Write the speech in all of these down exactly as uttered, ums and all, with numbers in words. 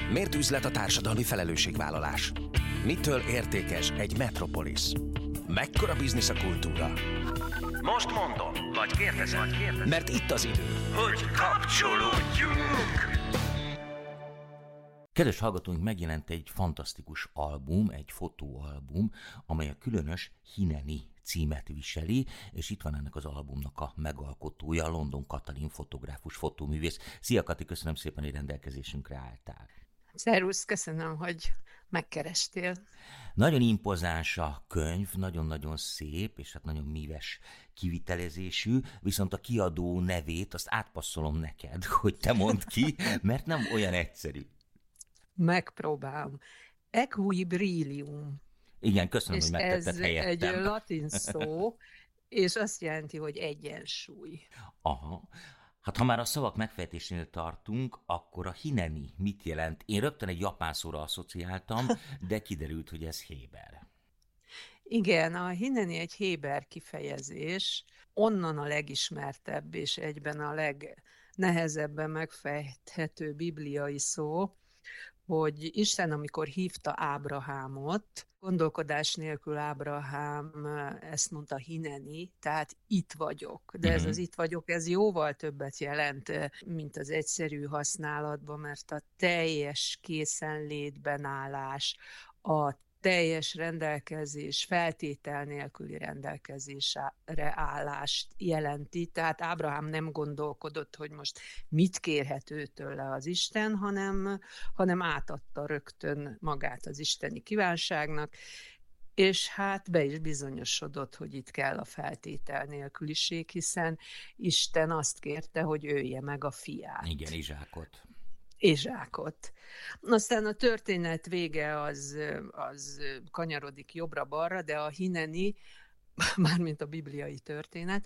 Miért üzlet a társadalmi felelősségvállalás? Mitől értékes egy metropolisz? Mekkora biznisz a kultúra? Most mondom, vagy kérdezem, vagy kérdezem. Mert itt az idő, hogy kapcsolódjunk! Kedves hallgatóink, megjelent egy fantasztikus album, egy fotóalbum, amely a különös Hineni címet viseli, és itt van ennek az albumnak a megalkotója, London Katalin fotográfus, fotóművész. Szia Kati, köszönöm szépen, hogy rendelkezésünkre álltál. Szervusz, köszönöm, hogy megkerestél. Nagyon impozáns a könyv, nagyon-nagyon szép, és hát nagyon míves kivitelezésű, viszont a kiadó nevét azt átpasszolom neked, hogy te mondd ki, mert nem olyan egyszerű. Megpróbálom. Equilibrium. Igen, köszönöm, és hogy megtetted ez helyettem. egy latin szó, és azt jelenti, hogy egyensúly. Aha. Hát ha már a szavak megfejtésénél tartunk, akkor a hineni mit jelent? Én rögtön egy japán szóra asszociáltam, de kiderült, hogy ez héber. Igen, a hineni egy héber kifejezés, onnan a legismertebb és egyben a legnehezebben megfejthető bibliai szó, hogy Isten, amikor hívta Ábrahámot, gondolkodás nélkül Ábrahám ezt mondta hineni, tehát itt vagyok. De ez az itt vagyok, ez jóval többet jelent, mint az egyszerű használatban, mert a teljes készenlétben állás, a teljes rendelkezés, feltétel nélküli rendelkezésre állást jelenti. Tehát Ábrahám nem gondolkodott, hogy most mit kérhet őtőle az Isten, hanem, hanem átadta rögtön magát az isteni kívánságnak, és hát be is bizonyosodott, hogy itt kell a feltétel nélküliség, hiszen Isten azt kérte, hogy ölje meg a fiát. Igen, Izsákot. Izsákot. Aztán a történet vége az, az kanyarodik jobbra-balra, de a hineni, mármint a bibliai történet,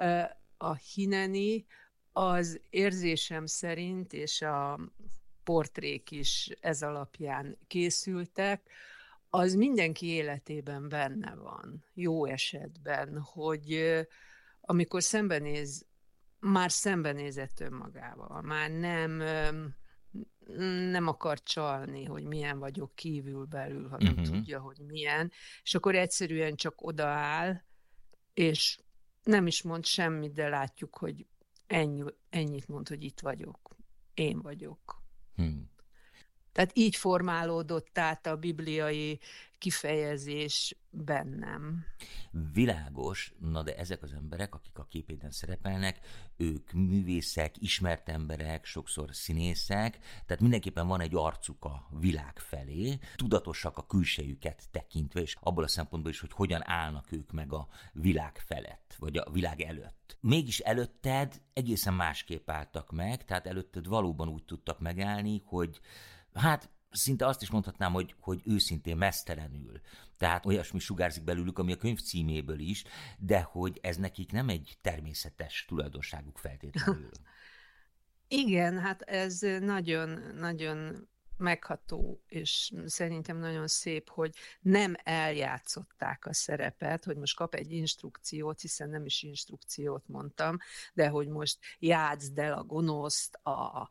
a hineni az érzésem szerint, és a portrék is ez alapján készültek, az mindenki életében benne van, jó esetben, hogy amikor szembenéz, már szembenézett önmagával, már nem... nem akar csalni, hogy milyen vagyok kívül-belül, hanem uh-huh. tudja, hogy milyen, és akkor egyszerűen csak odaáll, és nem is mond semmit, de látjuk, hogy ennyi, ennyit mond, hogy itt vagyok, én vagyok. Hmm. Tehát így formálódott át a bibliai kifejezés bennem. Világos, na de ezek az emberek, akik a képében szerepelnek, ők művészek, ismert emberek, sokszor színészek, tehát mindenképpen van egy arcuk a világ felé, tudatosak a külsejüket tekintve, és abból a szempontból is, hogy hogyan állnak ők meg a világ felett, vagy a világ előtt. Mégis előtted egészen másképp álltak meg, tehát előtted valóban úgy tudtak megállni, hogy hát szinte azt is mondhatnám, hogy, hogy őszintén meztelenül. Tehát olyasmi sugárzik belőlük, ami a könyv címéből is, de hogy ez nekik nem egy természetes tulajdonságuk feltétlenül. Igen, hát ez nagyon, nagyon megható, és szerintem nagyon szép, hogy nem eljátszották a szerepet, hogy most kap egy instrukciót, hiszen nem is instrukciót mondtam, de hogy most játszd el a gonoszt, a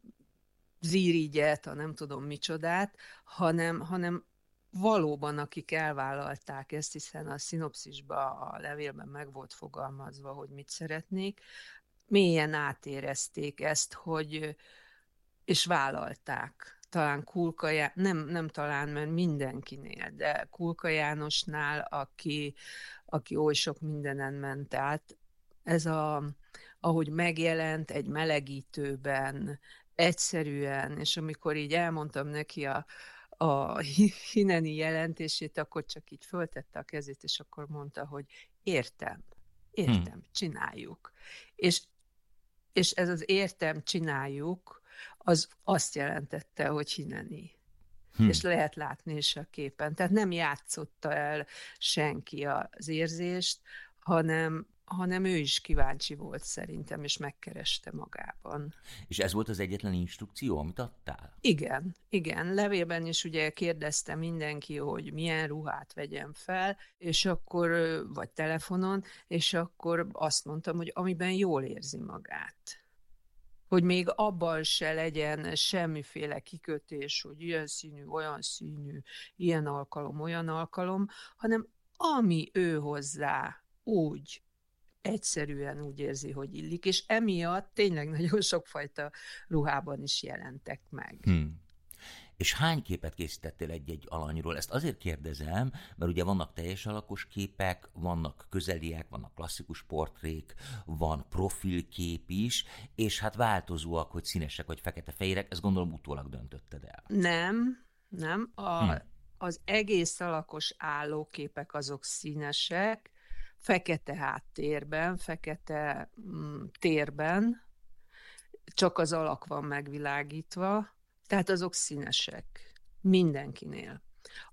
az irigyet, a nem tudom micsodát, hanem, hanem valóban, akik elvállalták ezt, hiszen a szinopszisban, a levélben meg volt fogalmazva, hogy mit szeretnék, mélyen átérezték ezt, hogy, és vállalták. Talán Kulka János, nem, nem talán, mert mindenkinél, de Kulka Jánosnál, aki, aki oly sok mindenen ment át, ez a, ahogy megjelent egy melegítőben, egyszerűen, és amikor így elmondtam neki a, a hineni jelentését, akkor csak így föltette a kezét, és akkor mondta, hogy értem, értem, hmm. csináljuk. És, és ez az értem, csináljuk, az azt jelentette, hogy hineni. Hmm. És lehet látni is a képen. Tehát nem játszotta el senki az érzést, hanem hanem ő is kíváncsi volt szerintem, és megkereste magában. És ez volt az egyetlen instrukció, amit adtál? Igen, igen. Levélben is ugye kérdezte mindenki, hogy milyen ruhát vegyem fel, és akkor, vagy telefonon, és akkor azt mondtam, hogy amiben jól érzi magát. hogy még abban se legyen semmiféle kikötés, hogy ilyen színű, olyan színű, ilyen alkalom, olyan alkalom, hanem ami ő hozzá úgy egyszerűen úgy érzi, hogy illik, és emiatt tényleg nagyon sokfajta ruhában is jelentek meg. Hmm. És hány képet készítettél egy-egy alanyról? Ezt azért kérdezem, mert ugye vannak teljes alakos képek, vannak közeliek, vannak klasszikus portrék, van profilkép is, és hát változóak, hogy színesek vagy fekete-fehérek, ezt gondolom utólag döntötted el. Nem, nem. A, Hmm. Az egész alakos állóképek azok színesek, fekete háttérben, fekete mm, térben, csak az alak van megvilágítva, tehát azok színesek mindenkinél.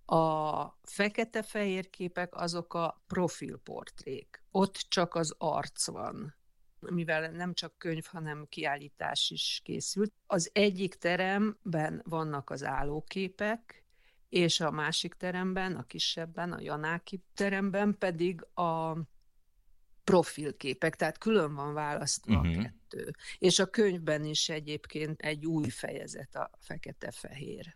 A fekete-fehér képek azok a profilportrék. Ott csak az arc van, mivel nem csak könyv, hanem kiállítás is készült. Az egyik teremben vannak az állóképek, és a másik teremben, a kisebben, a Janáki teremben pedig a profilképek, tehát külön van választva uh-huh. a kettő. És a könyvben is egyébként egy új fejezet a fekete-fehér.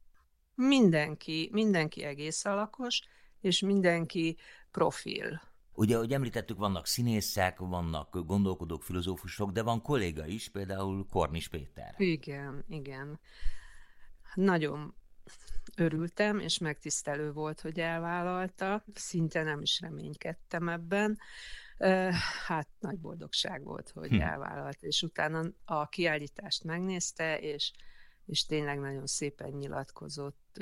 Mindenki, mindenki egész alakos, és mindenki profil. Ugye, ahogy említettük, vannak színészek, vannak gondolkodók, filozófusok, de van kolléga is, például Kornis Péter. Igen, igen. Nagyon örültem, és megtisztelő volt, hogy elvállalta. Szinte nem is reménykedtem ebben. Hát nagy boldogság volt, hogy hm. elvállalt, és utána a kiállítást megnézte, és, és tényleg nagyon szépen nyilatkozott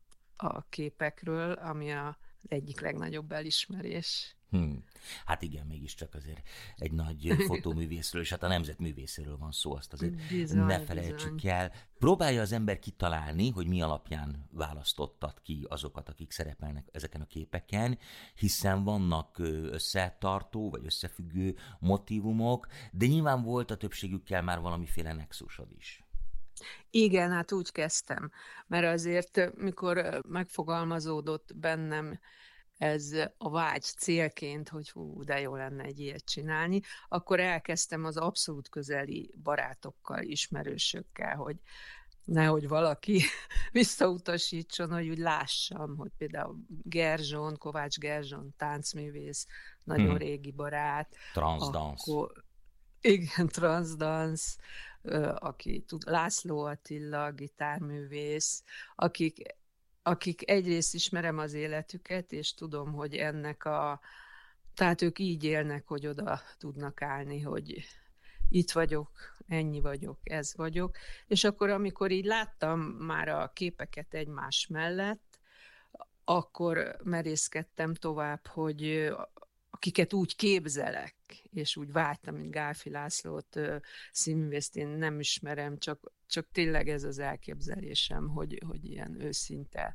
a képekről, ami az egyik legnagyobb elismerés. Hmm. Hát igen, mégiscsak azért egy nagy fotóművészről, és hát a nemzetművészéről van szó, azt azért bizony, ne felejtsük bizony. el. Próbálja az ember kitalálni, hogy mi alapján választottad ki azokat, akik szerepelnek ezeken a képeken, hiszen vannak összetartó vagy összefüggő motívumok, de nyilván volt a többségükkel már valamiféle nexusod is. Igen, hát úgy kezdtem, mert azért, mikor megfogalmazódott bennem ez a vágy célként, hogy hú, de jó lenne egy ilyet csinálni, akkor elkezdtem az abszolút közeli barátokkal, ismerősökkel, hogy nehogy valaki visszautasítson, hogy úgy lássam, hogy például Gerzson, Kovács Gerzson, táncművész, nagyon hmm. régi barát. Transdance. Akkor, igen, transdance, aki tud, László Attila, gitárművész, akik akik egyrészt ismerem az életüket, és tudom, hogy ennek a... Tehát ők így élnek, hogy oda tudnak állni, hogy itt vagyok, ennyi vagyok, ez vagyok. És akkor, amikor így láttam már a képeket egymás mellett, akkor merészkedtem tovább, hogy akiket úgy képzelek, és úgy vágytam, mint Gálfi Lászlót, színművészt én nem ismerem, csak, csak tényleg ez az elképzelésem, hogy, hogy ilyen őszinte,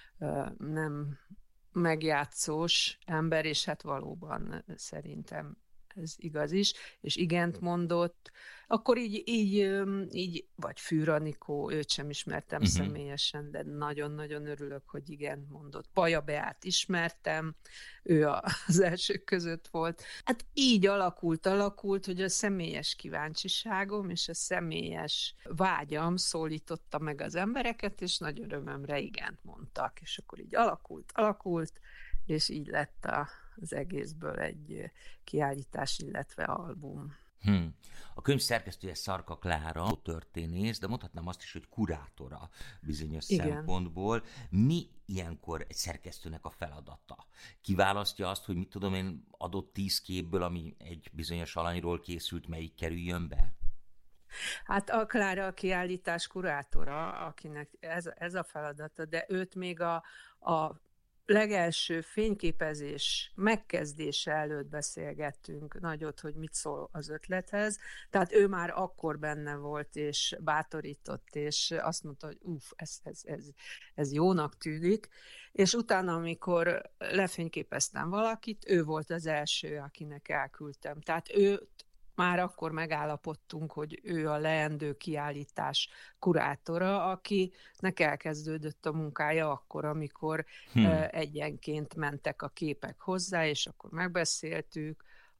nem megjátszós ember, és hát valóban szerintem ez igaz is, és igent mondott, akkor így, így, így vagy Fűr Anikó, őt sem ismertem uh-huh. személyesen, de nagyon-nagyon örülök, hogy igent mondott. Baja Beát ismertem, ő az elsők között volt. Hát így alakult, alakult, hogy a személyes kíváncsiságom és a személyes vágyam szólította meg az embereket, és nagy örömömre igent mondtak, és akkor így alakult, alakult, és így lett a az egészből egy kiállítás, illetve album. Hmm. A könyv szerkesztője Szarka Klára, történész, de mondhatnám azt is, hogy kurátora bizonyos Igen. szempontból. Mi ilyenkor egy szerkesztőnek a feladata? Kiválasztja azt, hogy mit tudom én, adott tíz képből, ami egy bizonyos alanyról készült, melyik kerüljön be? Hát a Klára a kiállítás kurátora, akinek ez, ez a feladata, de őt még a, a legelső fényképezés megkezdése előtt beszélgettünk nagyot, hogy mit szól az ötlethez. Tehát ő már akkor benne volt, és bátorított, és azt mondta, hogy uff, ez, ez, ez, ez jónak tűnik. És utána, amikor lefényképeztem valakit, ő volt az első, akinek elküldtem. Tehát őt már akkor megállapodtunk, hogy ő a leendő kiállítás kurátora, akinek elkezdődött a munkája akkor, amikor hmm. egyenként mentek a képek hozzá, és akkor megbeszéltük,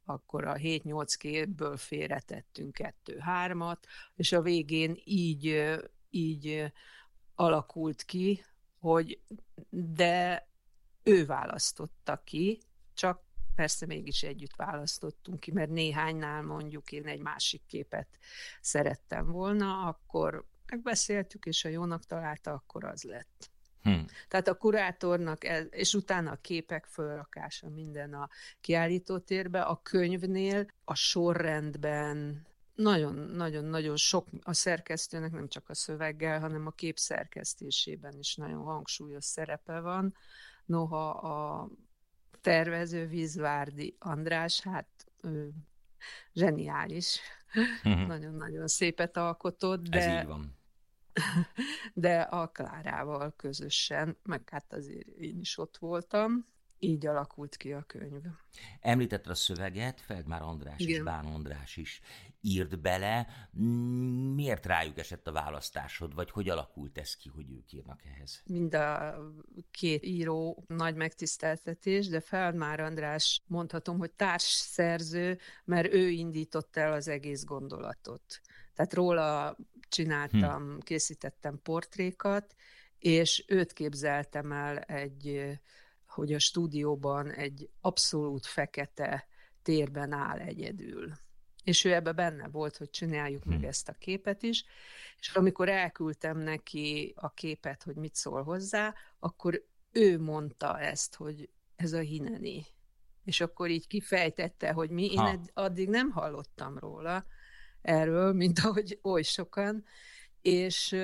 akkor a hét-nyolc képből félretettünk kettő-hármat, és a végén így, így alakult ki, hogy de ő választotta ki, csak persze mégis együtt választottunk ki, mert néhánynál mondjuk én egy másik képet szerettem volna, akkor megbeszéltük, és ha jónak találta, akkor az lett. Hmm. Tehát a kurátornak, és utána a képek fölrakása minden a kiállítótérbe, a könyvnél, a sorrendben nagyon-nagyon-nagyon sok a szerkesztőnek, nem csak a szöveggel, hanem a kép szerkesztésében is nagyon hangsúlyos szerepe van. Noha a tervező Vízvárdi András, hát ő zseniális, hmm. nagyon-nagyon szépet alkotott, de... Ez így van. De a Klárával közösen, meg hát azért én is ott voltam, így alakult ki a könyv. Említetted a szöveget, Feldmár András Igen. és Bán András is írt bele. Miért rájuk esett a választásod, vagy hogy alakult ez ki, hogy ők írnak ehhez? Mind a két író nagy megtiszteltetés, de Feldmár András mondhatom, hogy társszerző, mert ő indította el az egész gondolatot. Tehát róla csináltam, hm. készítettem portrékat, és őt képzeltem el egy, hogy a stúdióban egy abszolút fekete térben áll egyedül. És ő ebben benne volt, hogy csináljuk hm. meg ezt a képet is, és amikor elküldtem neki a képet, hogy mit szól hozzá, akkor ő mondta ezt, hogy ez a Hineni. És akkor így kifejtette, hogy mi, én ed- addig nem hallottam róla, erről, mint ahogy oly sokan, és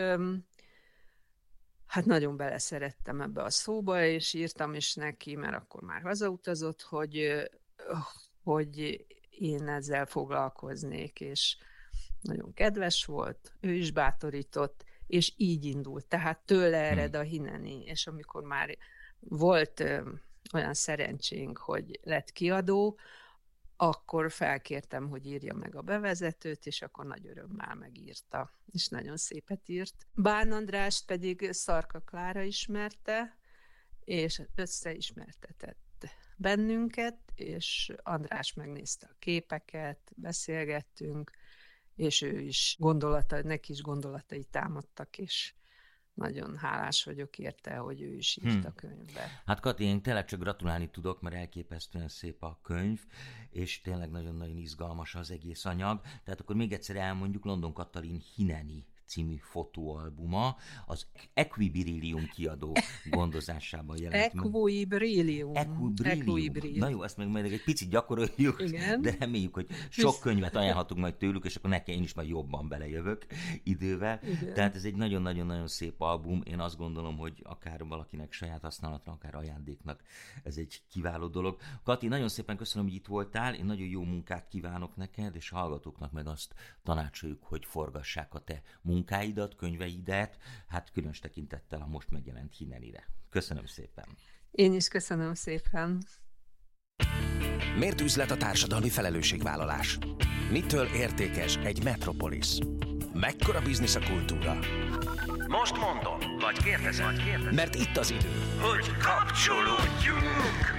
hát nagyon beleszerettem ebbe a szóba, és írtam is neki, mert akkor már hazautazott, hogy, hogy én ezzel foglalkoznék, és nagyon kedves volt, ő is bátorított, és így indult, tehát tőle ered a Hineni, és amikor már volt olyan szerencsénk, hogy lett kiadó, akkor felkértem, hogy írja meg a bevezetőt, és akkor nagy örömmel megírta, és nagyon szépet írt. Bán Andrást pedig Szarka Klára ismerte, és összeismertetett bennünket, és András megnézte a képeket, beszélgettünk, és ő is gondolata, neki is gondolatai támadtak, és nagyon hálás vagyok érte, hogy ő is írt a könyvbe. Hát Kati, én tényleg csak gratulálni tudok, mert elképesztően szép a könyv, és tényleg nagyon-nagyon izgalmas az egész anyag. Tehát akkor még egyszer elmondjuk, London Katalin Hineni című fotóalbuma, az Equibrillium kiadó gondozásában jelent meg. Equibrillium. Equibrillium. Na jó, ezt meg majd egy picit gyakoroljuk, Igen. de reméljük, hogy sok könyvet ajánlhatunk majd tőlük, és akkor nekem én is majd jobban belejövök idővel. Igen. Tehát ez egy nagyon-nagyon-nagyon szép album. Én azt gondolom, hogy akár valakinek saját használatra, akár ajándéknak ez egy kiváló dolog. Kati, nagyon szépen köszönöm, hogy itt voltál. Én nagyon jó munkát kívánok neked, és a hallgatóknak meg azt tanácsoljuk, hogy forgassák a te munkáidat, könyveidet, hát különös tekintettel a most megjelent Hinenire. Köszönöm szépen. Én is köszönöm szépen. Miért üzlet a társadalmi felelősségvállalás? Mitől értékes egy metropolis? Mekkora biznisz a kultúra? Most mondom, vagy kérdezem, vagy kérdezem. Mert itt az idő, hogy kapcsolódjunk!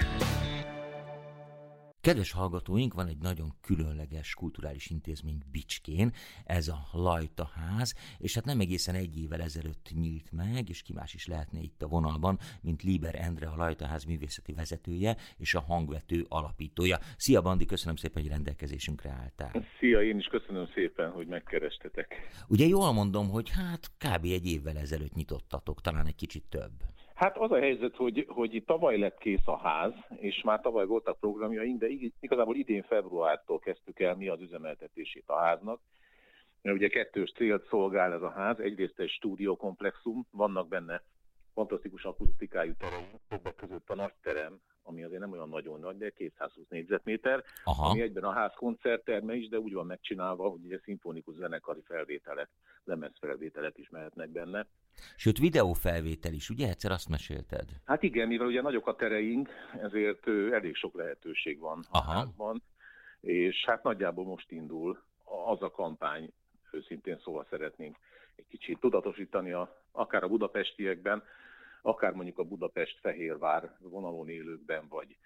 Kedves hallgatóink, van egy nagyon különleges kulturális intézmény Bicskén, ez a Lajta ház, és hát nem egészen egy évvel ezelőtt nyílt meg, és ki más is lehetne itt a vonalban, mint Lieber Endre, a Lajta ház művészeti vezetője és a hangvető alapítója. Szia Bandi, köszönöm szépen, hogy rendelkezésünkre álltál. Szia, én is köszönöm szépen, hogy megkerestetek. Ugye jól mondom, hogy hát kb. Egy évvel ezelőtt nyitottatok, talán egy kicsit több. Hát az a helyzet, hogy, hogy tavaly lett kész a ház, és már tavaly voltak programjaink, de igazából idén februártól kezdtük el mi az üzemeltetését a háznak. Mert ugye kettős célt szolgál ez a ház, egyrészt egy stúdiókomplexum, vannak benne fantasztikus akusztikájú terem, többek között a nagy terem, ami azért nem olyan nagyon nagy, de kétszázhúsz négyzetméter, Aha. ami egyben a ház koncertterme is, de úgy van megcsinálva, hogy ugye szimfonikus zenekari felvételek, lemezfelvételek is mehetnek benne. Sőt, videófelvétel is, ugye? Egyszer azt mesélted. Hát igen, mivel ugye nagyok a tereink, ezért elég sok lehetőség van Aha. a házban, és hát nagyjából most indul az a kampány, őszintén szóval szeretnénk egy kicsit tudatosítani a, akár a budapestiekben, akár mondjuk a Budapest-Fehérvár vonalon élőkben, vagy,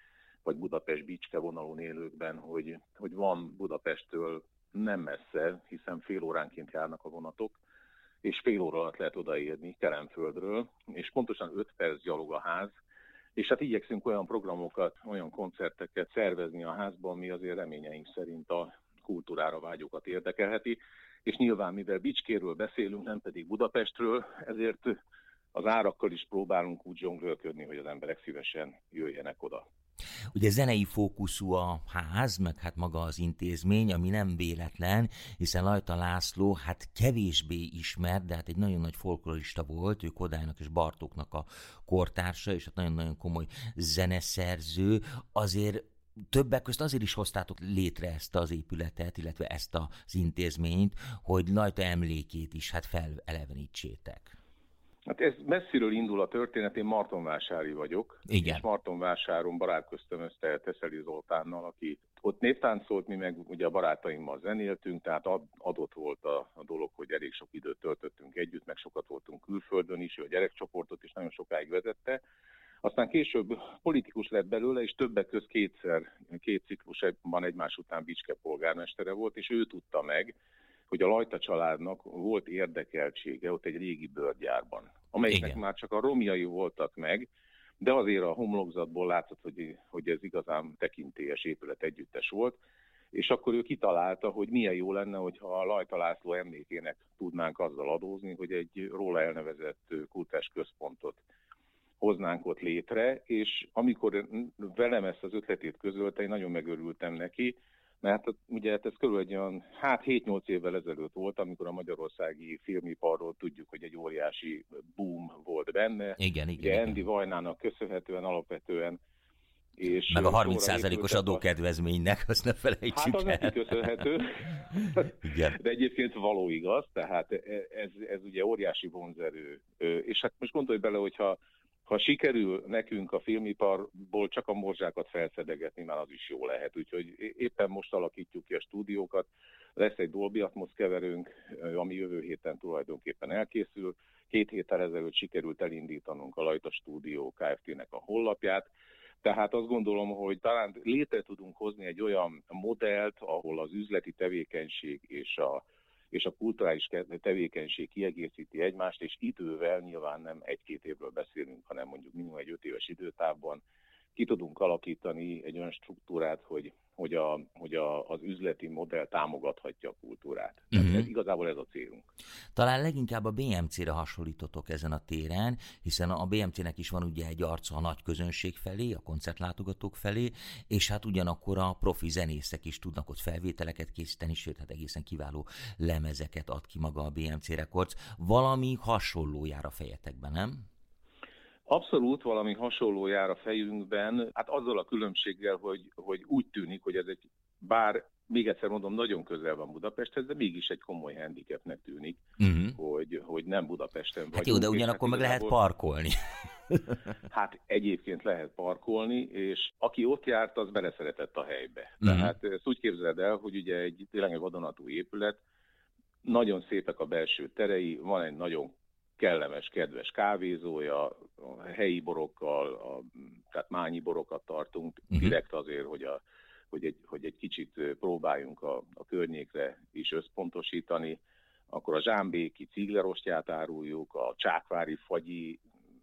vagy Budapest-Bicske vonalon élőkben, hogy, hogy van Budapesttől nem messze, hiszen fél óránként járnak a vonatok, és fél óra alatt lehet odaérni Kelenföldről, és pontosan öt perc gyalog a ház, és hát igyekszünk olyan programokat, olyan koncerteket szervezni a házban, ami azért reményeink szerint a kultúrára vágyókat érdekelheti, és nyilván, mivel Bicskéről beszélünk, nem pedig Budapestről, ezért az árakkal is próbálunk úgy zsonglőrködni, hogy az emberek szívesen jöjjenek oda. Ugye zenei fókuszú a ház, meg hát maga az intézmény, ami nem véletlen, hiszen Lajta László hát kevésbé ismert, de hát egy nagyon nagy folklorista volt, ő Kodálynak és Bartóknak a kortársa, és hát nagyon-nagyon komoly zeneszerző, azért többek közt azért is hoztátok létre ezt az épületet, illetve ezt az intézményt, hogy Lajta emlékét is hát felelevenítsétek. Hát ez messziről indul a történet, én Martonvásári vagyok, Igen. És Martonvásáron barátkoztam össze Teszeli Zoltánnal, aki ott névtáncolt, mi meg ugye a barátaimmal zenéltünk, tehát adott volt a, a dolog, hogy elég sok időt töltöttünk együtt, meg sokat voltunk külföldön is, ő a gyerekcsoportot is nagyon sokáig vezette. Aztán később politikus lett belőle, és többek közt kétszer, két ciklusban egymás után Bicske polgármestere volt, és ő tudta meg, hogy a Lajta családnak volt érdekeltsége ott egy régi bőrgyárban, amelyiknek Igen. már csak a romjai voltak meg, de azért a homlokzatból látszott, hogy, hogy ez igazán tekintélyes épület együttes volt, és akkor ő kitalálta, hogy milyen jó lenne, hogyha a Lajta László emlékének tudnánk azzal adózni, hogy egy róla elnevezett kultúrás központot hoznánk ott létre, és amikor velem ezt az ötletét közölte, én nagyon megörültem neki, mert ugye ez körülbelül egy olyan, hát hét-nyolc évvel ezelőtt volt, amikor a magyarországi filmiparról tudjuk, hogy egy óriási boom volt benne. Igen, igen. Ugye igen. Andy Vajnának köszönhetően alapvetően. És meg a harminc százalékos adókedvezménynek, azt ne felejtsük hát az el. neki köszönhető, Igen. De egyébként való igaz, tehát ez, ez ugye óriási vonzerő. És hát most gondolj bele, hogyha Ha sikerül nekünk a filmiparból csak a morzsákat felszedegetni, már az is jó lehet. Úgyhogy éppen most alakítjuk ki a stúdiókat. Lesz egy Dolby Atmos keverőnk, ami jövő héten tulajdonképpen elkészül. Két héttel ezelőtt sikerült elindítanunk a Lajta Stúdió Kft-nek a honlapját. Tehát azt gondolom, hogy talán létre tudunk hozni egy olyan modellt, ahol az üzleti tevékenység és a és a kulturális tevékenység kiegészíti egymást, és idővel nyilván nem egy-két évről beszélünk, hanem mondjuk minimum egy öt éves időtávban ki tudunk alakítani egy olyan struktúrát, hogy, hogy, a, hogy a, az üzleti modell támogathatja a kultúrát. Uh-huh. Ez, igazából ez a célunk. Talán leginkább a bé em cére hasonlítotok ezen a téren, hiszen a bé em cének is van ugye egy arca a nagy közönség felé, a koncertlátogatók felé, és hát ugyanakkor a profi zenészek is tudnak ott felvételeket készíteni, sőt, hát egészen kiváló lemezeket ad ki maga a bé em cé Records. Valami hasonló jár a fejetekben, nem? Abszolút valami hasonló jár a fejünkben, hát azzal a különbséggel, hogy, hogy úgy tűnik, hogy ez egy, bár még egyszer mondom, nagyon közel van Budapesthez, de mégis egy komoly handicapnek tűnik, uh-huh. hogy, hogy nem Budapesten vagyunk. Hát jó, de ugyanakkor meg lehet parkolni. Hát egyébként lehet parkolni, és aki ott járt, az beleszeretett a helybe. Uh-huh. Tehát ezt úgy képzeld el, hogy ugye egy tényleg egy vadonatúj épület, nagyon szépek a belső terei, van egy nagyon kellemes, kedves kávézója, a helyi borokkal, a, tehát mányi borokat tartunk, uh-huh. direkt azért, hogy, a, hogy, egy, hogy egy kicsit próbáljunk a, a környékre is összpontosítani. Akkor a zsámbéki ciglerostját áruljuk, a csákvári fagyi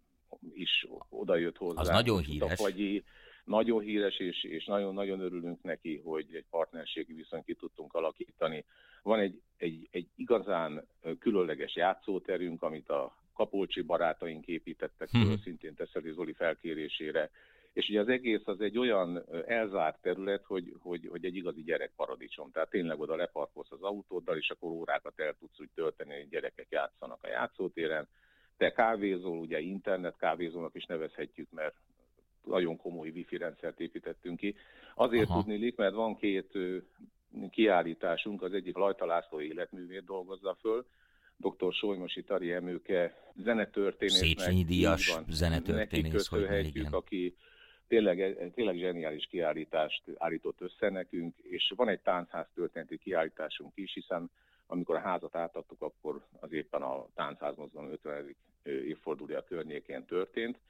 is odajött hozzá. Az nagyon híres. A fagyi, nagyon híres, és, és nagyon-nagyon örülünk neki, hogy egy partnerségi viszonyt ki tudtunk alakítani. Van egy, egy, egy igazán különleges játszóterünk, amit a Kapolcsi barátaink építettek föl, hmm. szintén Teszeli Zoli felkérésére. És ugye az egész az egy olyan elzárt terület, hogy, hogy, hogy egy igazi gyerekparadicsom. Tehát tényleg oda leparkolsz az autóddal, és akkor órákat el tudsz úgy tölteni, hogy gyerekek játszanak a játszótéren. Te kávézol, ugye internet kávézónak is nevezhetjük, mert nagyon komoly wifi rendszert építettünk ki. Azért Aha. tudnilik, mert van két kiállításunk, az egyik Lajta László életművét dolgozza föl, dr. Solymosi Tari Emőke zenetörténésznek. Széchenyi díjas zenetörténész. Neki köszönhetjük, aki tényleg, tényleg zseniális kiállítást állított össze nekünk, és van egy táncház történeti kiállításunk is, hiszen amikor a házat átadtuk, akkor az éppen a táncházmozgalom ötvenedik évfordulója környékén történt.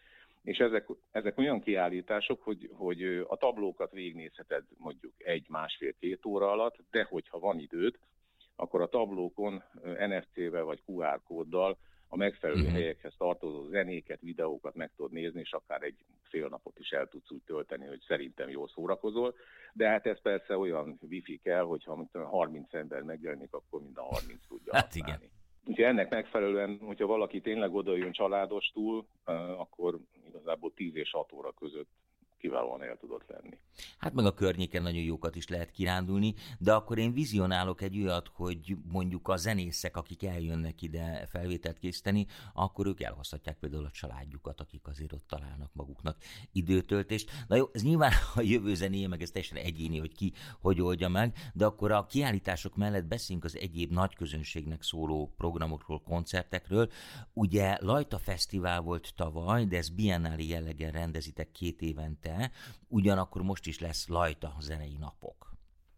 és ezek, ezek olyan kiállítások, hogy, hogy a tablókat végignézheted mondjuk egy-másfél-két óra alatt, de hogyha van időd, akkor a tablókon en ef cé-vel vagy kú ár kóddal a megfelelő uh-huh. helyekhez tartozó zenéket, videókat meg tudod nézni, és akár egy fél napot is el tudsz úgy tölteni, hogy szerintem jól szórakozol. De hát ez persze olyan wifi kell, hogyha harminc ember megjelenik, akkor mind a harminc tudja hát használni. Igen. Úgyhogy ennek megfelelően, hogyha valaki tényleg odajön családostul, akkor igazából tíz és hat óra között kiválóan el tudott lenni. Hát meg a környéken nagyon jókat is lehet kirándulni, de akkor én vizionálok egy olyat, hogy mondjuk a zenészek, akik eljönnek ide felvételt készíteni, akkor ők elhozhatják például a családjukat, akik azért ott találnak maguknak időtöltést. Na jó, ez nyilván a jövő zenéje, meg ez teljesen egyéni, hogy ki hogy oldja meg, de akkor a kiállítások mellett beszélünk az egyéb nagy közönségnek szóló programokról, koncertekről. Ugye Lajta Fesztivál volt tavaly, de ez biennáli jelleggel rendezitek két évente, ugyanakkor most is lesz Lajta zenei napok.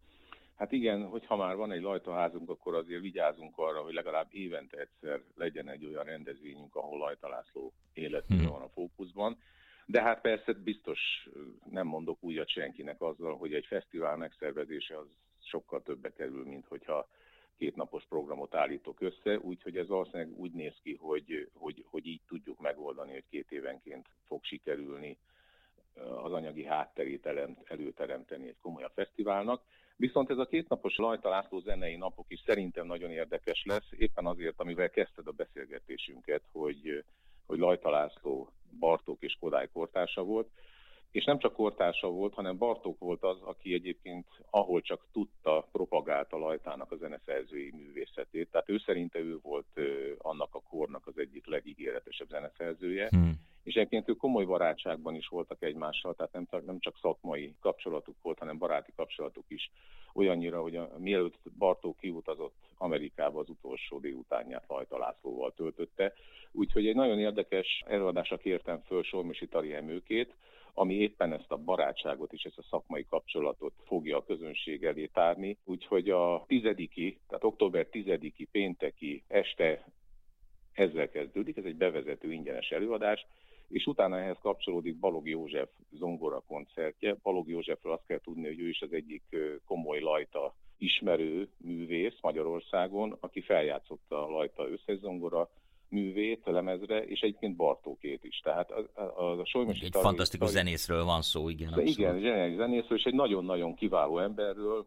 Hát igen, hogyha már van egy Lajta-házunk, akkor azért vigyázunk arra, hogy legalább évente egyszer legyen egy olyan rendezvényünk, ahol Lajta László életműve hmm. van a fókuszban. De hát persze biztos nem mondok újat senkinek azzal, hogy egy fesztivál megszervezése az sokkal többe kerül, mint hogyha kétnapos programot állítok össze, úgyhogy ez valószínűleg úgy néz ki, hogy, hogy, hogy így tudjuk megoldani, hogy két évenként fog sikerülni az anyagi hátterét előteremteni egy komolyabb fesztiválnak. Viszont ez a kétnapos Lajta László zenei napok is szerintem nagyon érdekes lesz, éppen azért, amivel kezdted a beszélgetésünket, hogy, hogy Lajta László Bartók és Kodály kortársa volt, és nem csak kortársa volt, hanem Bartók volt az, aki egyébként, ahol csak tudta, propagálta Lajtának a zeneszerzői művészetét. Tehát ő szerinte ő volt annak a kornak az egyik legígéretesebb zeneszerzője. Hmm. És egyébként ő komoly barátságban is voltak egymással, tehát nem, nem csak szakmai kapcsolatuk volt, hanem baráti kapcsolatuk is. Olyannyira, hogy a, mielőtt Bartók kiutazott Amerikába, az utolsó délutánját Lajta Lászlóval töltötte. Úgyhogy egy nagyon érdekes előadásra kértem föl Sormosi Tari Emőkét, ami éppen ezt a barátságot és ezt a szakmai kapcsolatot fogja a közönség elé tárni. Úgyhogy a tizediki, tehát október tizediki pénteki este ezzel kezdődik, ez egy bevezető ingyenes előadás, és utána ehhez kapcsolódik Balogh József zongora koncertje. Balogh Józsefről azt kell tudni, hogy ő is az egyik komoly Lajta ismerő művész Magyarországon, aki feljátszotta a Lajta összes zongora művét a lemezre, és egyébként Bartókét is. Tehát a, a, a Solymosi Egy Tari, fantasztikus Tari, zenészről van szó, igen. De igen, zseniális zenészről, és egy nagyon-nagyon kiváló emberről.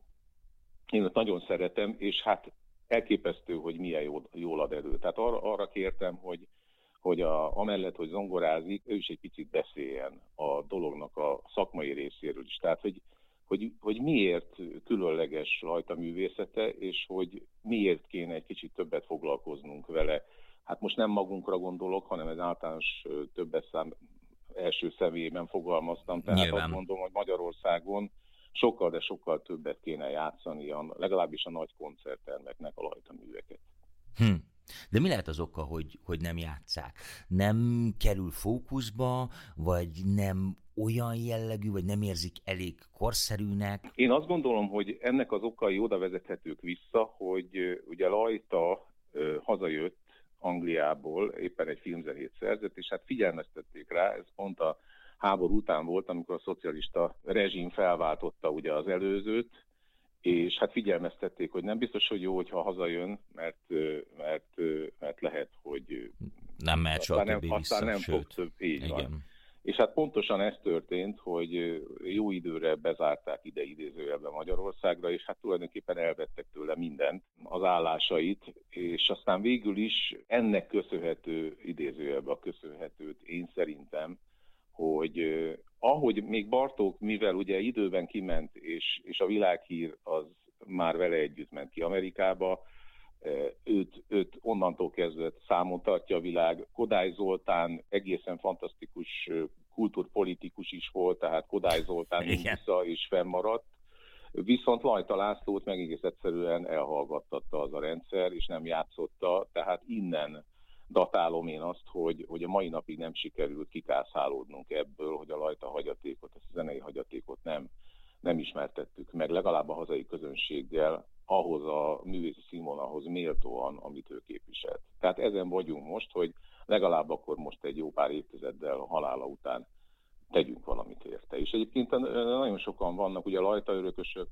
Én őt nagyon szeretem, és hát elképesztő, hogy milyen jól, jól ad elő. Tehát arra, arra kértem, hogy, hogy a, amellett, hogy zongorázik, ő is egy picit beszéljen a dolognak a szakmai részéről is. Tehát, hogy, hogy, hogy miért különleges Lajta művészete, és hogy miért kéne egy kicsit többet foglalkoznunk vele. Hát most nem magunkra gondolok, hanem ez általános többes szám első személyében fogalmaztam. Tehát Nyilván. Azt mondom, hogy Magyarországon sokkal, de sokkal többet kéne játszani, a, legalábbis a nagy koncerttermeknek a Lajta műveket. Hm. De mi lehet az oka, hogy, hogy nem játsszák? Nem kerül fókuszba, vagy nem olyan jellegű, vagy nem érzik elég korszerűnek? Én azt gondolom, hogy ennek az okai oda vezethetők vissza, hogy ugye Lajta uh, hazajött Angliából, éppen egy filmzenét szerzett, és hát figyelmeztették rá, ez pont a háború után volt, amikor a szocialista rezsim felváltotta ugye az előzőt, és hát figyelmeztették, hogy nem biztos, hogy jó, hogyha hazajön, mert, mert, mert lehet, hogy nem mehet soha többé vissza, vissza, aztán nem sőt. fog több, így Igen. van. És hát pontosan ez történt, hogy jó időre bezárták ide idézőjelben Magyarországra, és hát tulajdonképpen elvettek tőle mindent, az állásait, és aztán végül is ennek köszönhető, idézőjelben köszönhetőt én szerintem, hogy eh, ahogy még Bartók, mivel ugye időben kiment, és, és a világhír az már vele együtt ment ki Amerikába, eh, őt, őt onnantól kezdve számon tartja a világ. Kodály Zoltán egészen fantasztikus kultúrpolitikus is volt, tehát Kodály Zoltán vissza és fennmaradt, viszont Lajta Lászlót meg egész egyszerűen elhallgattatta az a rendszer, és nem játszotta, tehát innen datálom én azt, hogy, hogy a mai napig nem sikerült kikászálódnunk ebből, hogy a Lajta hagyatékot, ezt a zenei hagyatékot nem, nem ismertettük meg, legalább a hazai közönséggel, ahhoz a művészi színvonalhoz méltóan, amit ő képviselt. Tehát ezen vagyunk most, hogy legalább akkor most egy jó pár évtizeddel a halála után tegyünk valamit érte. És egyébként nagyon sokan vannak, ugye lajtaörökösök,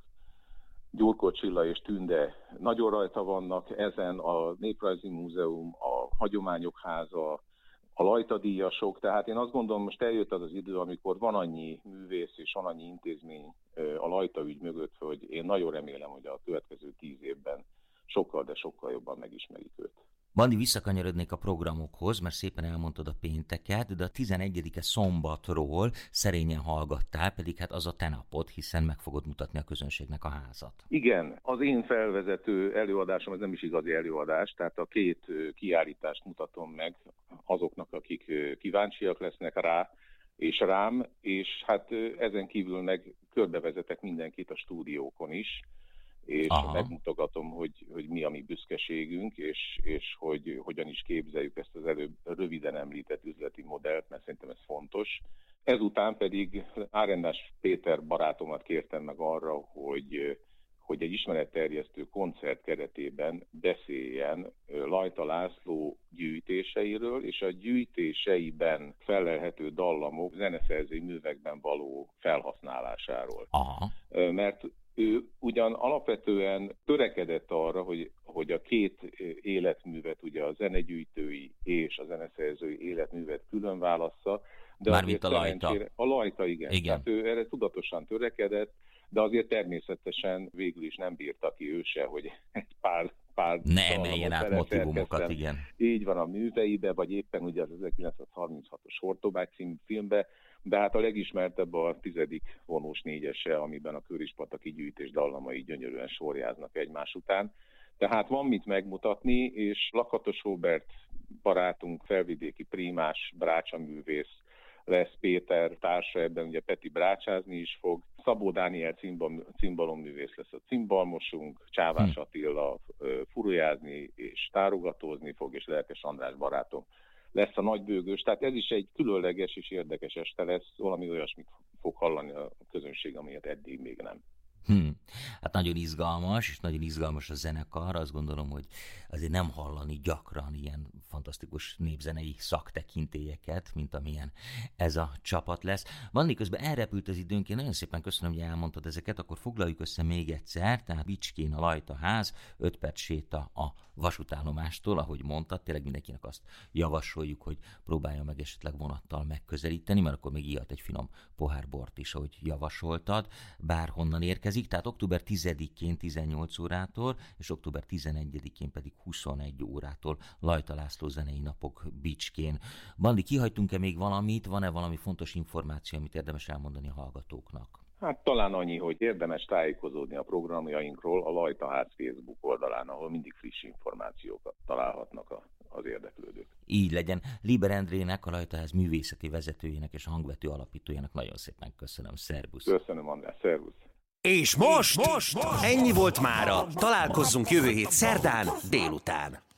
Gyurkó Csilla és Tünde nagyon rajta vannak ezen, a Néprajzi Múzeum, a Hagyományok Háza, a lajtadíjasok, tehát én azt gondolom, most eljött az az idő, amikor van annyi művész és van annyi intézmény a lajtaügy mögött, hogy én nagyon remélem, hogy a következő tíz évben sokkal, de sokkal jobban megismerik őt. Bandi, visszakanyarodnék a programokhoz, mert szépen elmondtad a pénteket, de a tizenegyedike szombatról szerényen hallgattál, pedig hát az a te napod, hiszen meg fogod mutatni a közönségnek a házat. Igen, az én felvezető előadásom, ez nem is igazi előadás, tehát a két kiállítást mutatom meg azoknak, akik kíváncsiak lesznek rá, és rám, és hát ezen kívül meg körbevezetek mindenkit a stúdiókon is, és Aha. megmutogatom, hogy, hogy mi a mi büszkeségünk, és, és hogy hogyan is képzeljük ezt az előbb röviden említett üzleti modellt, mert szerintem ez fontos. Ezután pedig Árendás Péter barátomat kértem meg arra, hogy, hogy egy ismeretterjesztő koncert keretében beszéljen Lajta László gyűjtéseiről, és a gyűjtéseiben fellelhető dallamok zeneszerzői művekben való felhasználásáról. Aha. Mert ő ugyan alapvetően törekedett arra, hogy, hogy a két életművet, ugye a zenegyűjtői és a zeneszerzői életművet külön válassza. De mármint a Lajta. A Lajta, igen. igen. Tehát ő erre tudatosan törekedett, de azért természetesen végül is nem bírta ki ő se, hogy egy pár, pár ne emeljen át motivumokat, igen. Így van a műveibe, vagy éppen ugye az ezerkilencszázharminchatos Hortobágy című filmbe, de hát a legismertebb a tizedik vonós négyese, amiben a Körispataki gyűjtés dallamai gyönyörűen sorjáznak egymás után. Tehát van mit megmutatni, és Lakatos Róbert barátunk, felvidéki prímás, brácsaművész lesz, Péter társa, ebben ugye Peti brácsázni is fog, Szabó Dániel cimbal, cimbalomművész lesz a cimbalmosunk, Csávás hm. Attila furujázni és tárogatózni fog, és Lelkes András barátom lesz a nagybőgős. Tehát ez is egy különleges és érdekes este lesz, valami olyasmit fog hallani a közönség, amilyet eddig még nem. Hmm. Hát nagyon izgalmas, és nagyon izgalmas a zenekar. Azt gondolom, hogy azért nem hallani gyakran ilyen fantasztikus népzenei szaktekintélyeket, mint amilyen ez a csapat lesz. Bandi, közben elrepült az időnk, én nagyon szépen köszönöm, hogy elmondtad ezeket, akkor foglaljuk össze még egyszer, tehát Bicskén a Lajta ház, öt perc séta a vasútállomástól, ahogy mondtad, tényleg mindenkinek azt javasoljuk, hogy próbálja meg esetleg vonattal megközelíteni, mert akkor még ihat egy finom pohár bort is, ahogy javasoltad, bárhonnan érkezik, tehát október tizedikén tizennyolc órától, és október tizenegyedikén pedig huszonegy órától Lajta László zenei napok Bicskén. Bandi, kihagytunk-e még valamit? Van-e valami fontos információ, amit érdemes elmondani a hallgatóknak? Hát talán annyi, hogy érdemes tájékozódni a programjainkról a Lajta ház Facebook oldalán, ahol mindig friss információkat találhatnak a, az érdeklődők. Így legyen. Liber Endrének, a Lajta ház művészeti vezetőjének és a hangvető alapítójának nagyon szépen köszönöm. Szervusz! Köszönöm, András. Szervusz! És most, most, most ennyi volt mára. Találkozzunk jövő hét szerdán délután.